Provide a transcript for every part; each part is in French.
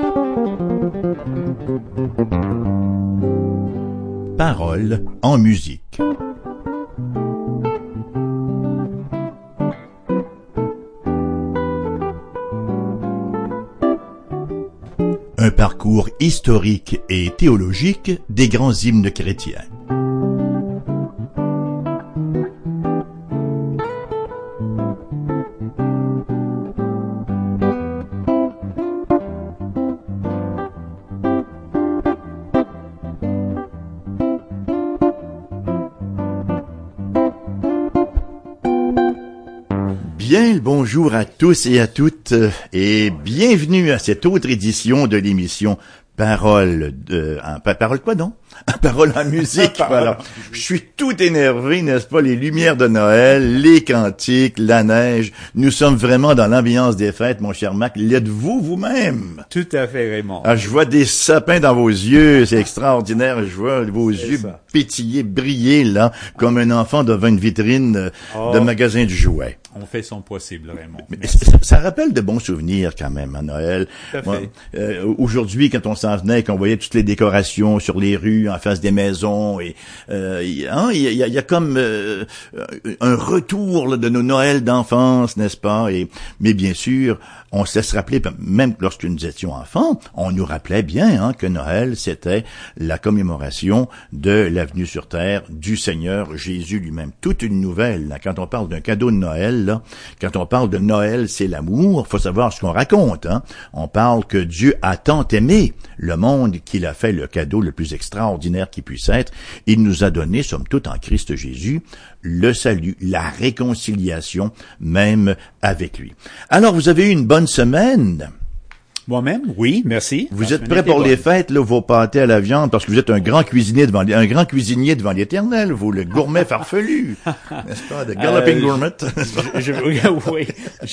Paroles en musique. Un parcours historique et théologique des grands hymnes chrétiens. Bien le bonjour à tous et à toutes et bienvenue à cette autre édition de l'émission Parole quoi donc? Parole en musique, voilà. Je suis tout énervé, n'est-ce pas? Les lumières de Noël, les cantiques, la neige. Nous sommes vraiment dans l'ambiance des fêtes, mon cher Mac. L'êtes-vous vous-même? Tout à fait, Raymond. Ah, je vois des sapins dans vos yeux, c'est extraordinaire. Je vois vos yeux pétiller, briller, là, comme un enfant devant une vitrine de magasin du jouet. On fait son possible, Raymond. Mais ça rappelle de bons souvenirs quand même à Noël. Tout à fait. Aujourd'hui, quand on s'en venait, qu'on voyait toutes les décorations sur les rues, en face des maisons, et il y a comme un retour là, de nos Noëls d'enfance, n'est-ce pas? Mais bien sûr, on se laisse rappeler, même lorsque nous étions enfants, on nous rappelait bien que Noël, c'était la commémoration de la venue sur terre du Seigneur Jésus lui-même. Toute une nouvelle, là, quand on parle d'un cadeau de Noël, là, quand on parle de Noël, c'est l'amour, faut savoir ce qu'on raconte. On parle que Dieu a tant aimé le monde qu'il a fait le cadeau le plus extraordinaire qui puisse être. Il nous a donné, somme toute, en Christ Jésus, le salut, la réconciliation, même avec lui. Alors, vous avez eu une bonne semaine. Moi-même, oui, merci. Vous êtes prêt pour les fêtes, là, vos pâtés à la viande, parce que vous êtes un grand cuisinier devant l'Éternel, vous, le gourmet farfelu, n'est-ce pas, the galloping gourmet. Oui,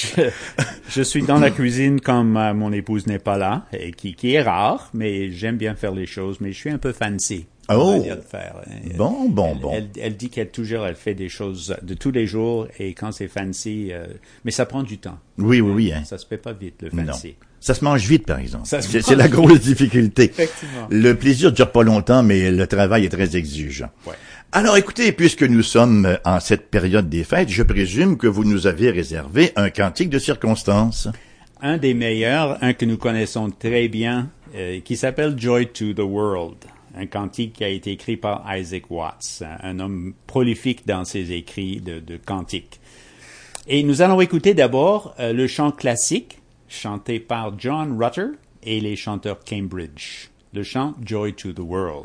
je suis dans la cuisine comme mon épouse n'est pas là, et qui est rare, mais j'aime bien faire les choses, mais je suis un peu fancy. Oh, de faire. Bon. Elle dit qu'elle fait des choses de tous les jours et quand c'est fancy, mais ça prend du temps. Oui. Ça se fait pas vite, le fancy. Non. Ça se mange vite, par exemple. C'est la grosse difficulté. Effectivement. Le plaisir dure pas longtemps, mais le travail est très exigeant. Ouais. Alors, écoutez, puisque nous sommes en cette période des fêtes, je présume que vous nous avez réservé un cantique de circonstance. Un des meilleurs, un que nous connaissons très bien, qui s'appelle Joy to the World. Un cantique qui a été écrit par Isaac Watts, un homme prolifique dans ses écrits de cantiques. Et nous allons écouter d'abord le chant classique, chanté par John Rutter et les chanteurs Cambridge. Le chant Joy to the World.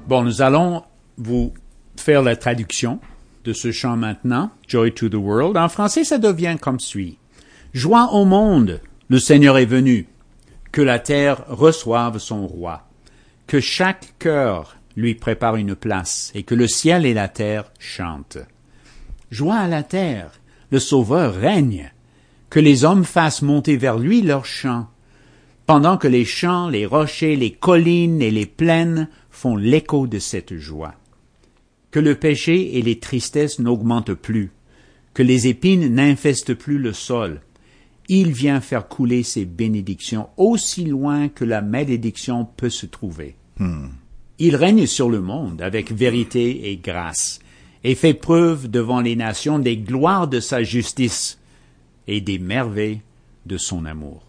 Bon, nous allons vous faire la traduction de ce chant maintenant, Joy to the World. En français, ça devient comme suit. Joie au monde, le Seigneur est venu. Que la terre reçoive son roi. Que chaque cœur lui prépare une place et que le ciel et la terre chantent. Joie à la terre, le Sauveur règne. Que les hommes fassent monter vers lui leurs chants. Pendant que les champs, les rochers, les collines et les plaines font l'écho de cette joie. Que le péché et les tristesses n'augmentent plus, que les épines n'infestent plus le sol. Il vient faire couler ses bénédictions aussi loin que la malédiction peut se trouver. Il règne sur le monde avec vérité et grâce, et fait preuve devant les nations des gloires de sa justice et des merveilles de son amour.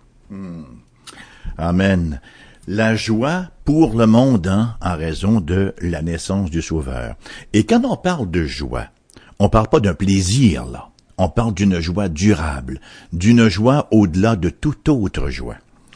Amen. La joie pour le monde, en raison de la naissance du Sauveur. Et quand on parle de joie, on parle pas d'un plaisir, là. On parle d'une joie durable, d'une joie au-delà de toute autre joie.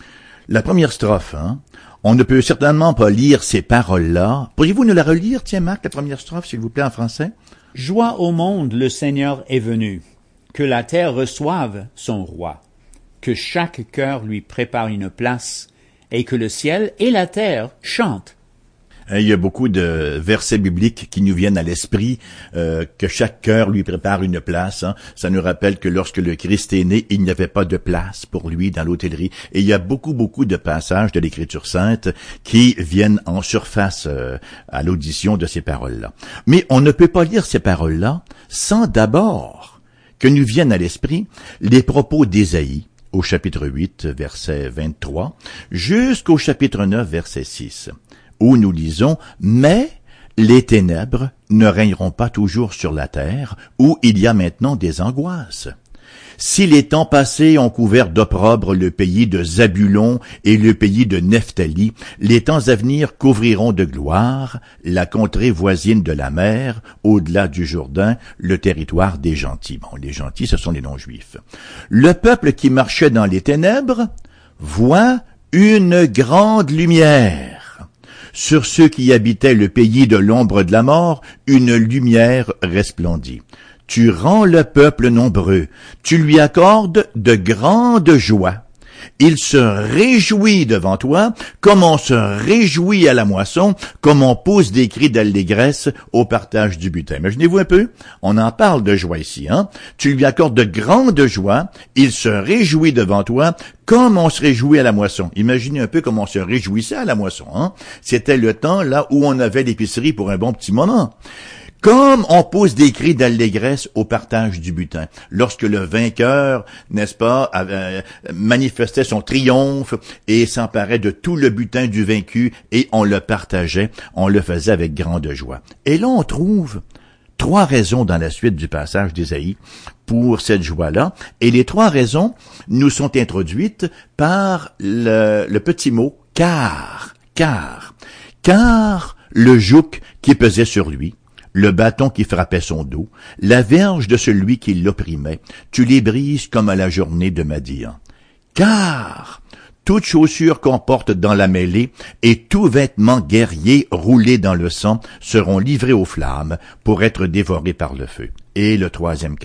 La première strophe, on ne peut certainement pas lire ces paroles-là. Pourriez-vous nous la relire, tiens, Marc, la première strophe, s'il vous plaît, en français? Joie au monde, le Seigneur est venu. Que la terre reçoive son roi. Que chaque cœur lui prépare une place. Et que le ciel et la terre chantent. Il y a beaucoup de versets bibliques qui nous viennent à l'esprit, que chaque cœur lui prépare une place. Ça nous rappelle que lorsque le Christ est né, il n'y avait pas de place pour lui dans l'hôtellerie. Et il y a beaucoup de passages de l'Écriture sainte qui viennent en surface à l'audition de ces paroles-là. Mais on ne peut pas lire ces paroles-là sans d'abord que nous viennent à l'esprit les propos d'Ésaïe, au chapitre 8, verset 23, jusqu'au chapitre 9, verset 6, où nous lisons « Mais les ténèbres ne régneront pas toujours sur la terre, où il y a maintenant des angoisses. Si les temps passés ont couvert d'opprobre le pays de Zabulon et le pays de Nephtali, les temps à venir couvriront de gloire la contrée voisine de la mer, au-delà du Jourdain, le territoire des gentils. » Bon, les gentils, ce sont les non-juifs. « Le peuple qui marchait dans les ténèbres voit une grande lumière. Sur ceux qui habitaient le pays de l'ombre de la mort, une lumière resplendit. Tu rends le peuple nombreux, tu lui accordes de grandes joies. Il se réjouit devant toi, comme on se réjouit à la moisson, comme on pousse des cris d'allégresse au partage du butin. Imaginez-vous un peu, on en parle de joie ici, Tu lui accordes de grandes joies, il se réjouit devant toi, comme on se réjouit à la moisson. Imaginez un peu comme on se réjouissait à la moisson, C'était le temps là où on avait l'épicerie pour un bon petit moment. Comme on pousse des cris d'allégresse au partage du butin. Lorsque le vainqueur, n'est-ce pas, manifestait son triomphe et s'emparait de tout le butin du vaincu et on le partageait, on le faisait avec grande joie. Et là, on trouve 3 raisons dans la suite du passage d'Ésaïe pour cette joie-là. Et les 3 raisons nous sont introduites par le petit mot « car ». Car le joug qui pesait sur lui, le bâton qui frappait son dos, la verge de celui qui l'opprimait, tu les brises comme à la journée de Madian. Car toute chaussure qu'on porte dans la mêlée et tout vêtement guerrier roulé dans le sang seront livrés aux flammes pour être dévorés par le feu. Et le 3e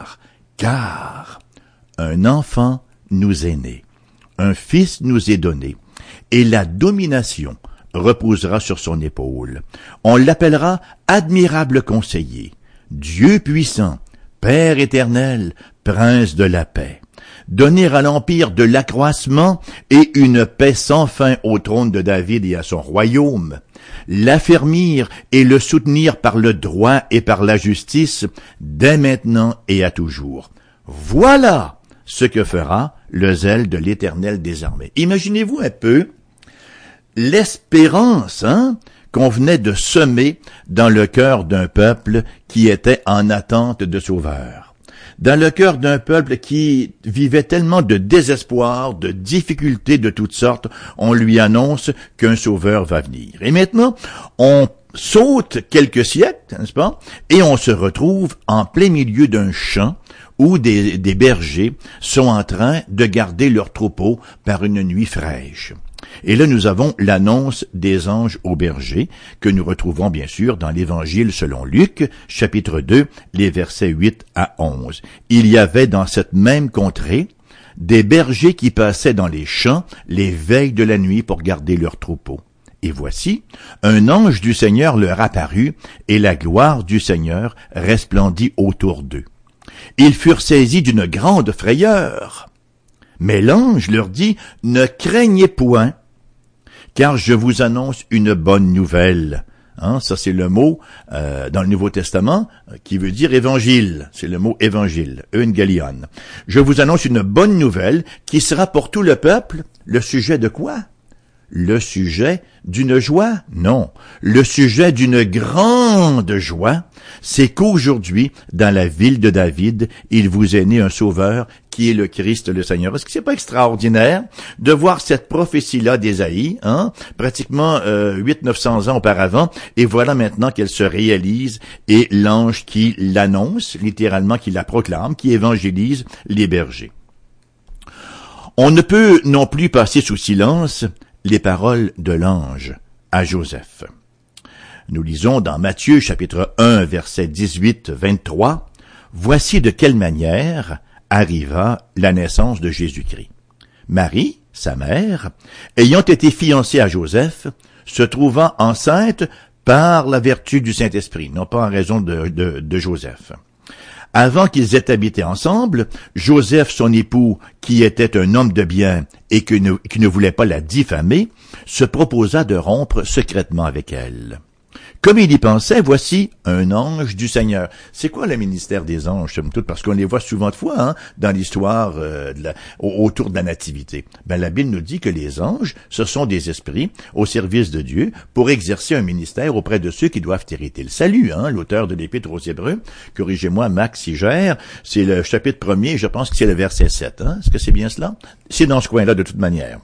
car un enfant nous est né, un fils nous est donné, et la domination reposera sur son épaule. On l'appellera admirable conseiller, Dieu puissant, Père éternel, Prince de la paix. Donner à l'empire de l'accroissement et une paix sans fin au trône de David et à son royaume. L'affermir et le soutenir par le droit et par la justice, dès maintenant et à toujours. Voilà ce que fera le zèle de l'Éternel des armées. Imaginez-vous un peu l'espérance, qu'on venait de semer dans le cœur d'un peuple qui était en attente de sauveur. Dans le cœur d'un peuple qui vivait tellement de désespoir, de difficultés de toutes sortes, on lui annonce qu'un sauveur va venir. Et maintenant, on saute quelques siècles, n'est-ce pas? Et on se retrouve en plein milieu d'un champ où des bergers sont en train de garder leur troupeau par une nuit fraîche. Et là, nous avons l'annonce des anges aux bergers, que nous retrouvons bien sûr dans l'Évangile selon Luc, chapitre 2, les versets 8 à 11. Il y avait dans cette même contrée des bergers qui passaient dans les champs les veilles de la nuit pour garder leurs troupeaux. Et voici, un ange du Seigneur leur apparut, et la gloire du Seigneur resplendit autour d'eux. Ils furent saisis d'une grande frayeur. Mais l'ange leur dit, « Ne craignez point, car je vous annonce une bonne nouvelle. » Ça, c'est le mot dans le Nouveau Testament qui veut dire évangile. C'est le mot évangile, euangelion. Je vous annonce une bonne nouvelle qui sera pour tout le peuple le sujet de quoi? Le sujet d'une joie? Non. Le sujet d'une grande joie, c'est qu'aujourd'hui, dans la ville de David, il vous est né un sauveur qui est le Christ le Seigneur. Est-ce que c'est pas extraordinaire de voir cette prophétie-là d'Ésaïe, pratiquement 800-900 ans auparavant, et voilà maintenant qu'elle se réalise, et l'ange qui l'annonce, littéralement qui la proclame, qui évangélise les bergers. On ne peut non plus passer sous silence les paroles de l'ange à Joseph. Nous lisons dans Matthieu chapitre 1 verset 18-23, « Voici de quelle manière arriva la naissance de Jésus-Christ. Marie, sa mère, ayant été fiancée à Joseph, se trouvant enceinte par la vertu du Saint-Esprit, non pas en raison de Joseph. Avant qu'ils aient habité ensemble, Joseph, son époux, qui était un homme de bien et qui ne voulait pas la diffamer, se proposa de rompre secrètement avec elle. Comme il y pensait, voici un ange du Seigneur. C'est quoi le ministère des anges, somme toute? Parce qu'on les voit souvent de fois dans l'histoire autour de la nativité. La Bible nous dit que les anges, ce sont des esprits au service de Dieu pour exercer un ministère auprès de ceux qui doivent hériter le salut. L'auteur de l'Épître aux Hébreux, corrigez-moi Max si j'erre, c'est le chapitre 1er, je pense que c'est le verset 7. Est-ce que c'est bien cela? C'est dans ce coin-là de toute manière.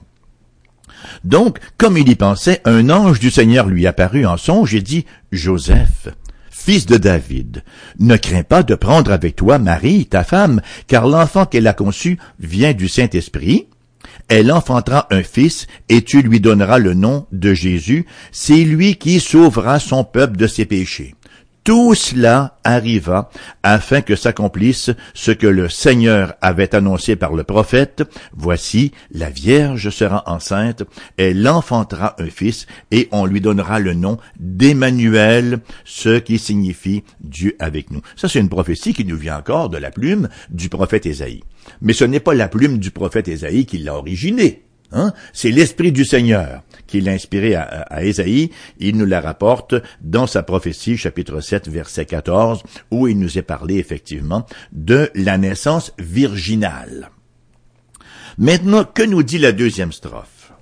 Donc, comme il y pensait, un ange du Seigneur lui apparut en songe et dit, « Joseph, fils de David, ne crains pas de prendre avec toi Marie, ta femme, car l'enfant qu'elle a conçu vient du Saint-Esprit. Elle enfantera un fils, et tu lui donneras le nom de Jésus. C'est lui qui sauvera son peuple de ses péchés. » Tout cela arriva afin que s'accomplisse ce que le Seigneur avait annoncé par le prophète. Voici, la Vierge sera enceinte, elle enfantera un fils, et on lui donnera le nom d'Emmanuel, ce qui signifie Dieu avec nous. Ça, c'est une prophétie qui nous vient encore de la plume du prophète Ésaïe. Mais ce n'est pas la plume du prophète Ésaïe qui l'a originée. C'est l'Esprit du Seigneur qui l'a inspiré à Ésaïe. Il nous la rapporte dans sa prophétie, chapitre 7, verset 14, où il nous est parlé effectivement de la naissance virginale. Maintenant, que nous dit la deuxième strophe?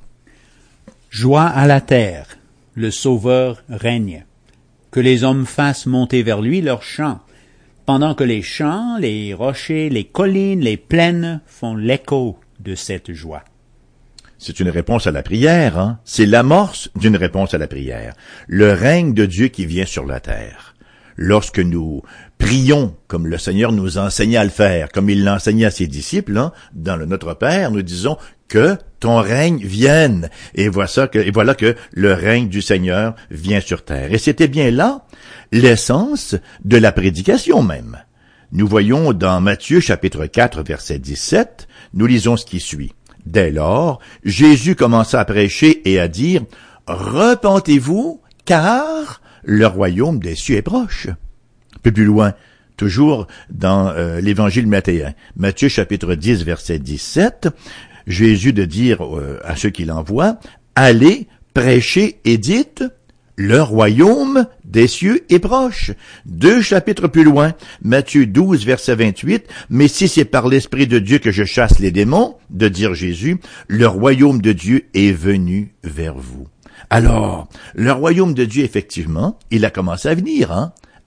Joie à la terre, le Sauveur règne. Que les hommes fassent monter vers lui leurs chants, pendant que les champs, les rochers, les collines, les plaines font l'écho de cette joie. C'est une réponse à la prière, C'est l'amorce d'une réponse à la prière. Le règne de Dieu qui vient sur la terre. Lorsque nous prions, comme le Seigneur nous enseignait à le faire, comme il l'enseignait à ses disciples, dans le Notre Père, nous disons que ton règne vienne. Et voilà que le règne du Seigneur vient sur terre. Et c'était bien là l'essence de la prédication même. Nous voyons dans Matthieu chapitre 4, verset 17, nous lisons ce qui suit. Dès lors, Jésus commença à prêcher et à dire « Repentez-vous, car le royaume des cieux est proche. » Un peu plus loin, toujours dans l'Évangile mathéen, Matthieu chapitre 10, verset 17, Jésus de dire à ceux qui l'envoient « Allez, prêchez et dites « Le royaume des cieux est proche. » 2 chapitres plus loin, Matthieu 12, verset 28, « Mais si c'est par l'Esprit de Dieu que je chasse les démons, de dire Jésus, le royaume de Dieu est venu vers vous. » Alors, le royaume de Dieu, effectivement, il a commencé à venir,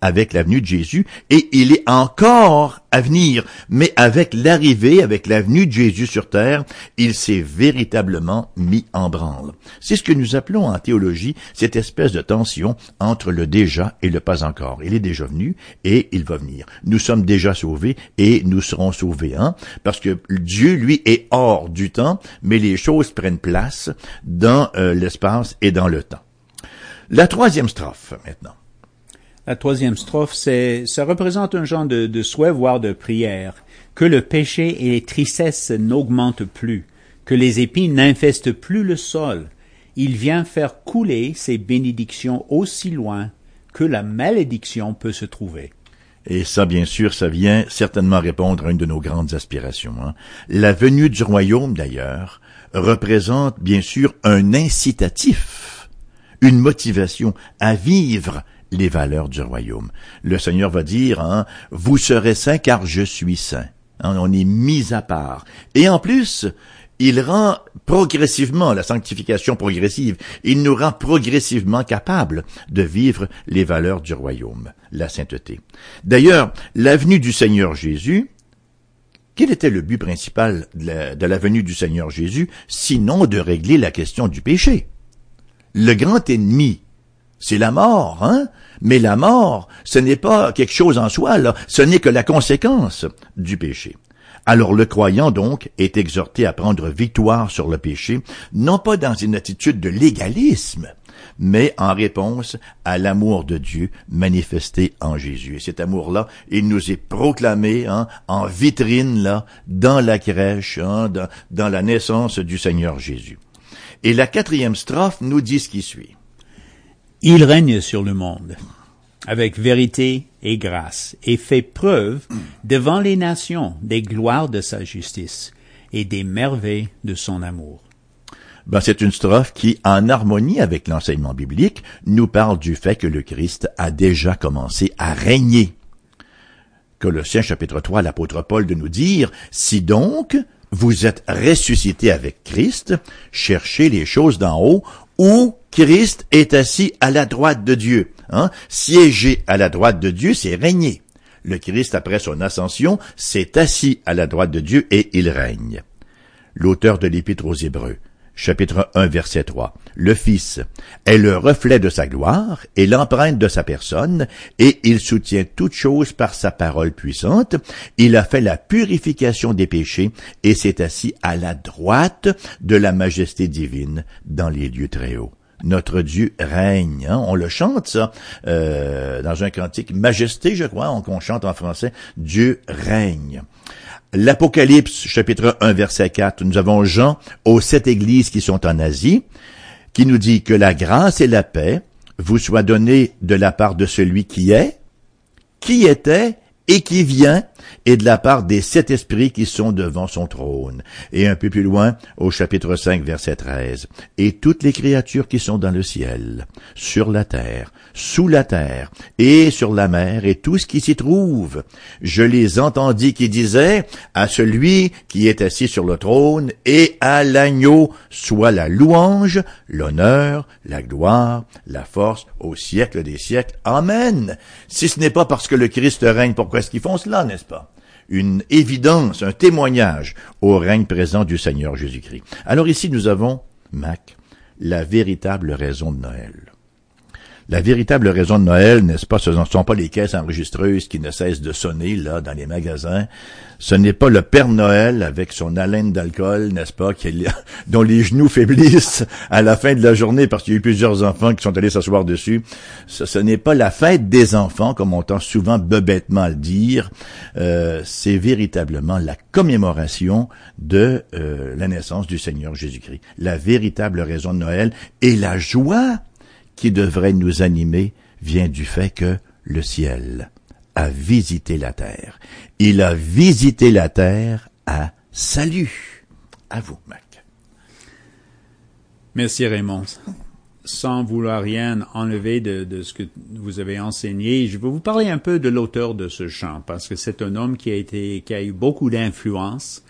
avec la venue de Jésus, et il est encore à venir. Mais avec l'arrivée, avec la venue de Jésus sur terre, il s'est véritablement mis en branle. C'est ce que nous appelons en théologie cette espèce de tension entre le déjà et le pas encore. Il est déjà venu et il va venir. Nous sommes déjà sauvés et nous serons sauvés, parce que Dieu, lui, est hors du temps, mais les choses prennent place dans l'espace et dans le temps. La troisième strophe, maintenant. La troisième strophe, ça représente un genre de souhait, voire de prière, que le péché et les tristesses n'augmentent plus, que les épis n'infestent plus le sol. Il vient faire couler ses bénédictions aussi loin que la malédiction peut se trouver. Et ça, bien sûr, ça vient certainement répondre à une de nos grandes aspirations. La venue du royaume, d'ailleurs, représente bien sûr un incitatif, une motivation à vivre les valeurs du royaume. Le Seigneur va dire, vous serez saints car je suis saint. On est mis à part. Et en plus, il rend progressivement, la sanctification progressive, il nous rend progressivement capables de vivre les valeurs du royaume, la sainteté. D'ailleurs, la venue du Seigneur Jésus, quel était le but principal de la venue du Seigneur Jésus, sinon de régler la question du péché? Le grand ennemi, c'est la mort, Mais la mort, ce n'est pas quelque chose en soi, là. Ce n'est que la conséquence du péché. Alors le croyant, donc, est exhorté à prendre victoire sur le péché, non pas dans une attitude de légalisme, mais en réponse à l'amour de Dieu manifesté en Jésus. Et cet amour-là, il nous est proclamé en vitrine, là, dans la crèche, dans la naissance du Seigneur Jésus. Et la quatrième strophe nous dit ce qui suit. Il règne sur le monde, avec vérité et grâce, et fait preuve devant les nations des gloires de sa justice et des merveilles de son amour. C'est une strophe qui, en harmonie avec l'enseignement biblique, nous parle du fait que le Christ a déjà commencé à régner. Colossiens chapitre 3, l'apôtre Paul de nous dire, « Si donc vous êtes ressuscités avec Christ, cherchez les choses d'en haut, où Christ est assis à la droite de Dieu. » Siéger à la droite de Dieu, c'est régner. Le Christ, après son ascension, s'est assis à la droite de Dieu et il règne. L'auteur de l'Épître aux Hébreux, chapitre 1, verset 3. Le Fils est le reflet de sa gloire et l'empreinte de sa personne, et il soutient toutes choses par sa parole puissante. Il a fait la purification des péchés et s'est assis à la droite de la majesté divine dans les lieux très hauts. Notre Dieu règne. On le chante, ça, dans un cantique Majesté, je crois, qu'on chante en français. Dieu règne. L'Apocalypse, chapitre 1, verset 4, nous avons Jean aux 7 églises qui sont en Asie, qui nous dit que la grâce et la paix vous soient données de la part de celui qui est, qui était et qui vient, et de la part des 7 esprits qui sont devant son trône. Et un peu plus loin, au chapitre 5, verset 13. Et toutes les créatures qui sont dans le ciel, sur la terre, sous la terre, et sur la mer, et tout ce qui s'y trouve. Je les entendis qui disaient, à celui qui est assis sur le trône, et à l'agneau, soit la louange, l'honneur, la gloire, la force, au siècle des siècles. Amen. Si ce n'est pas parce que le Christ règne, pourquoi est-ce qu'ils font cela, n'est-ce pas? Une évidence, un témoignage au règne présent du Seigneur Jésus-Christ. Alors ici, nous avons, Mac, la véritable raison de Noël. La véritable raison de Noël, n'est-ce pas, ce ne sont pas les caisses enregistreuses qui ne cessent de sonner, là, dans les magasins. Ce n'est pas le Père Noël avec son haleine d'alcool, n'est-ce pas, dont les genoux faiblissent à la fin de la journée parce qu'il y a eu plusieurs enfants qui sont allés s'asseoir dessus. Ce n'est pas la fête des enfants, comme on tend souvent bebêtement à le dire. C'est véritablement la commémoration de la naissance du Seigneur Jésus-Christ. La véritable raison de Noël et la joie qui devrait nous animer vient du fait que le ciel a visité la terre. Il a visité la terre à salut. À vous, Mac. Merci, Raymond. Sans vouloir rien enlever de ce que vous avez enseigné, je vais vous parler un peu de l'auteur de ce chant, parce que c'est un homme qui a eu beaucoup d'influence.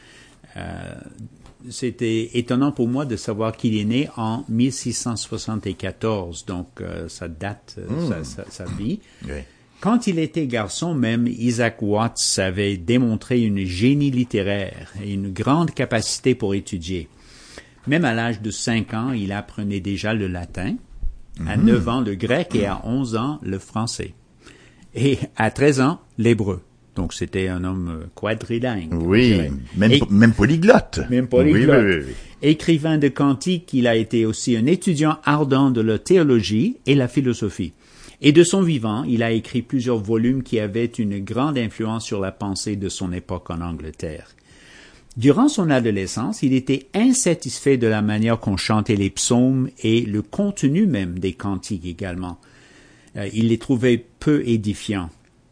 C'était étonnant pour moi de savoir qu'il est né en 1674, donc ça date sa vie. Oui. Quand il était garçon même, Isaac Watts avait démontré une génie littéraire et une grande capacité pour étudier. Même à l'âge de 5 ans, il apprenait déjà le latin, à 9 ans le grec et à 11 ans le français. Et à 13 ans, l'hébreu. Donc c'était un homme quadrilingue. Oui, même polyglotte. Même polyglotte. Oui. Écrivain de cantiques, il a été aussi un étudiant ardent de la théologie et la philosophie. Et de son vivant, il a écrit plusieurs volumes qui avaient une grande influence sur la pensée de son époque en Angleterre. Durant son adolescence, il était insatisfait de la manière qu'on chantait les psaumes et le contenu même des cantiques également. Il les trouvait peu édifiants.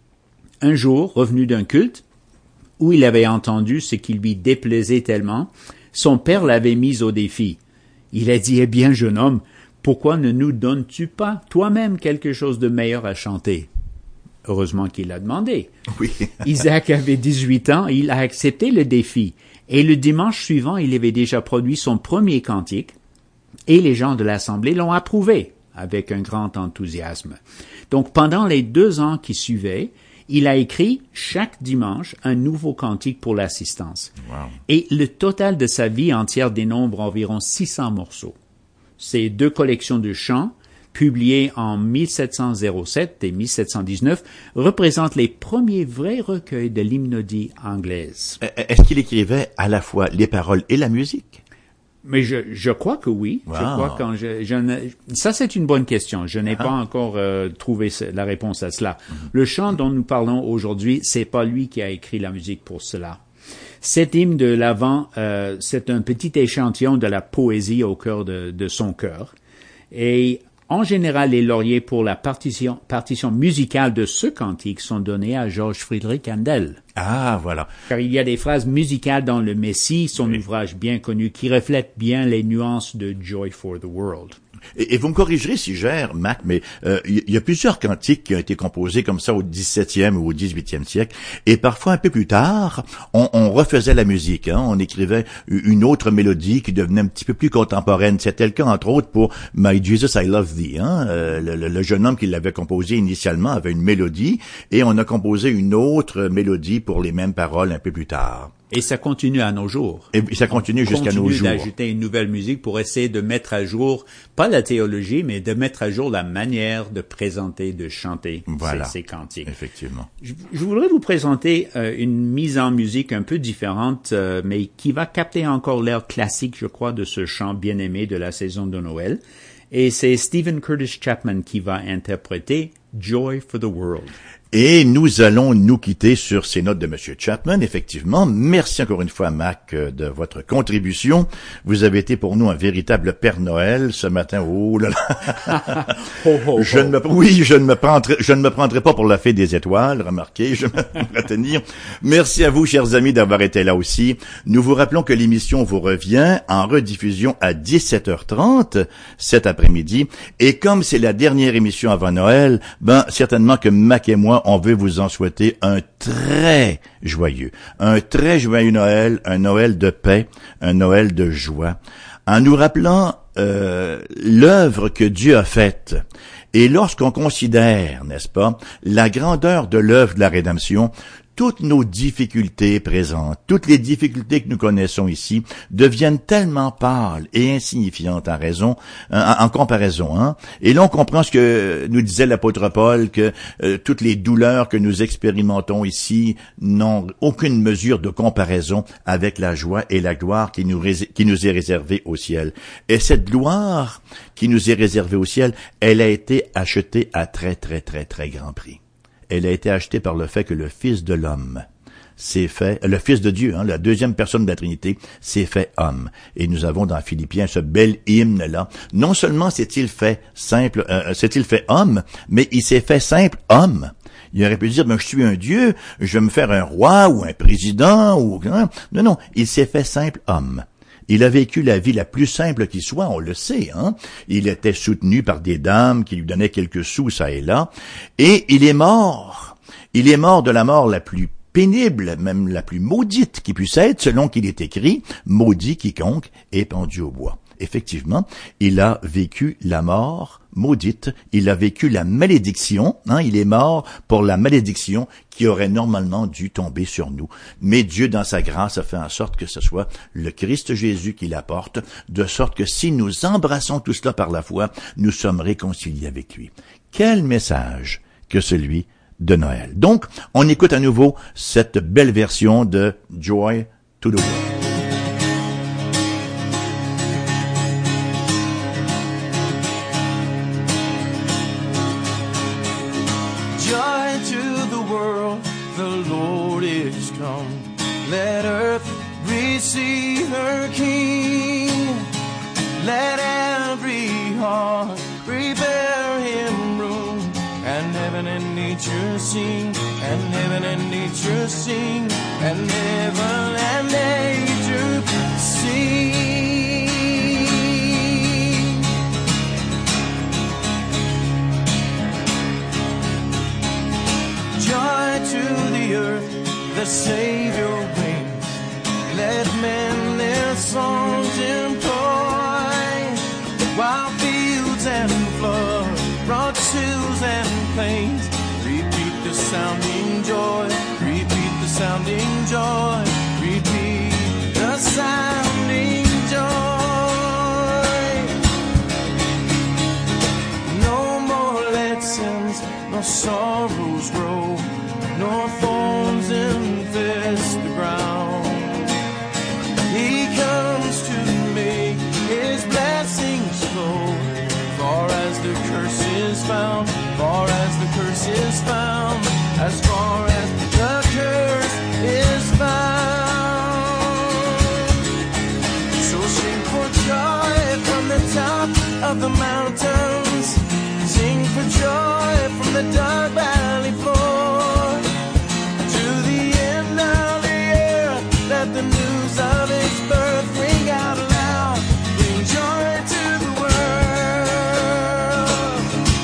Un jour, revenu d'un culte, où il avait entendu ce qui lui déplaisait tellement, son père l'avait mis au défi. Il a dit, « Eh bien, jeune homme, pourquoi ne nous donnes-tu pas toi-même quelque chose de meilleur à chanter ?» Heureusement qu'il a demandé. Oui. Isaac avait 18 ans, il a accepté le défi. Et le dimanche suivant, il avait déjà produit son premier cantique, et les gens de l'Assemblée l'ont approuvé avec un grand enthousiasme. Donc, pendant les 2 ans qui suivaient, il a écrit chaque dimanche un nouveau cantique pour l'assistance. Wow. Et le total de sa vie entière dénombre environ 600 morceaux. Ces 2 collections de chants, publiées en 1707 et 1719, représentent les premiers vrais recueils de l'hymnodie anglaise. Est-ce qu'il écrivait à la fois les paroles et la musique? Mais je crois que oui. Wow. Je crois quand ça c'est une bonne question. Je n'ai pas encore trouvé la réponse à cela. Le chant dont nous parlons aujourd'hui, c'est pas lui qui a écrit la musique pour cela. Cet hymne de l'Avent, c'est un petit échantillon de la poésie au cœur de son cœur. Et en général, les lauriers pour la partition musicale de ce cantique sont donnés à George Friedrich Handel. Ah, voilà. Car il y a des phrases musicales dans le Messie, son ouvrage bien connu, qui reflètent bien les nuances de Joy for the World. Et vous me corrigerez si j'erre, Mac, mais il y a plusieurs cantiques qui ont été composés comme ça au 17e ou au 18e siècle, et parfois un peu plus tard, on refaisait la musique, hein, on écrivait une autre mélodie qui devenait un petit peu plus contemporaine. C'était le cas entre autres pour My Jesus I Love Thee, hein, le jeune homme qui l'avait composé initialement avait une mélodie, et on a composé une autre mélodie pour les mêmes paroles un peu plus tard. Et ça continue à nos jours. Et ça continue jusqu'à nos jours. D'ajouter une nouvelle musique pour essayer de mettre à jour, pas la théologie, mais de mettre à jour la manière de présenter, de chanter ces cantiques. Effectivement. Je voudrais vous présenter une mise en musique un peu différente, mais qui va capter encore l'air classique, je crois, de ce chant bien-aimé de la saison de Noël. Et c'est Stephen Curtis Chapman qui va interpréter Joy for the World. Et nous allons nous quitter sur ces notes de Monsieur Chapman, effectivement. Merci encore une fois, Mac, de votre contribution. Vous avez été pour nous un véritable Père Noël ce matin. Oh là là! Je ne me prendrai pas pour la fée des étoiles, remarquez, je vais me retenir. Merci à vous, chers amis, d'avoir été là aussi. Nous vous rappelons que l'émission vous revient en rediffusion à 17h30 cet après-midi. Et comme c'est la dernière émission avant Noël, certainement que Mac et moi, on veut vous en souhaiter un très joyeux Noël, un Noël de paix, un Noël de joie, en nous rappelant l'œuvre que Dieu a faite. Et lorsqu'on considère, n'est-ce pas, la grandeur de l'œuvre de la rédemption, toutes nos difficultés présentes, toutes les difficultés que nous connaissons ici deviennent tellement pâles et insignifiantes en comparaison, hein. Et là, on comprend ce que nous disait l'apôtre Paul, que toutes les douleurs que nous expérimentons ici n'ont aucune mesure de comparaison avec la joie et la gloire qui nous est réservée au ciel. Et cette gloire qui nous est réservée au ciel, elle a été achetée à très, très, très, très grand prix. Elle a été achetée par le fait que le Fils de l'homme le Fils de Dieu, hein, la deuxième personne de la Trinité, s'est fait homme. Et nous avons dans Philippiens ce bel hymne-là. Non seulement s'est-il fait homme, mais il s'est fait simple homme. Il aurait pu dire, je suis un Dieu, je vais me faire un roi ou un président ou... Non, il s'est fait simple homme. Il a vécu la vie la plus simple qui soit, on le sait, hein. Il était soutenu par des dames qui lui donnaient quelques sous ça et là. Et il est mort. Il est mort de la mort la plus pénible, même la plus maudite qui puisse être, selon qu'il est écrit, maudit quiconque est pendu au bois. effectivement, il a vécu la mort maudite, il a vécu la malédiction, il est mort pour la malédiction qui aurait normalement dû tomber sur nous. Mais Dieu, dans sa grâce, a fait en sorte que ce soit le Christ Jésus qui l'apporte, de sorte que si nous embrassons tout cela par la foi, nous sommes réconciliés avec lui. Quel message que celui de Noël. Donc, on écoute à nouveau cette belle version de Joy to the World. Let earth receive her King. Let every heart prepare him room. And heaven and nature sing. And heaven and nature sing. And heaven and nature sing. Joy to the earth, the Savior reigns. Let men their songs employ, while fields and floods, broad hills and plains, repeat the sounding joy, repeat the sounding joy, repeat the sounding joy. No more lessons, no sorrows grow, nor thorns infest the ground. He comes to make his blessings flow. Far as the curse is found, far as the curse is found, as far as the curse is found. So sing for joy from the top of the mountains. Sing for joy from the dark valley floor. Let the news of his birth ring out loud, bring joy to the world.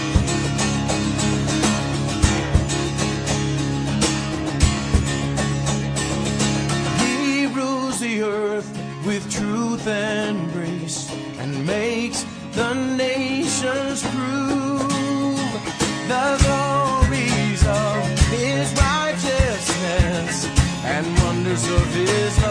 He rules the earth with truth and grace, and makes the nations prove the glories of his righteousness and wonders of his